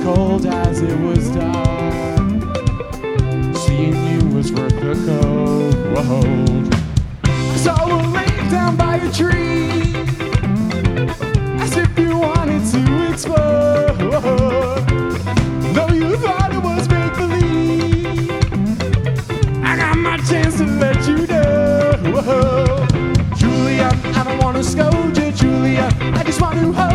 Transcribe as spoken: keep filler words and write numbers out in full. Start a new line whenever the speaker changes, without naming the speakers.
cold as it was dark. Seeing you was worth the cold. So we'll lay down by a tree, as if you wanted to explore. Though you thought it was make-believe, I got my chance to let you know. Julia, I don't wanna scold you, Julia, I just want to hold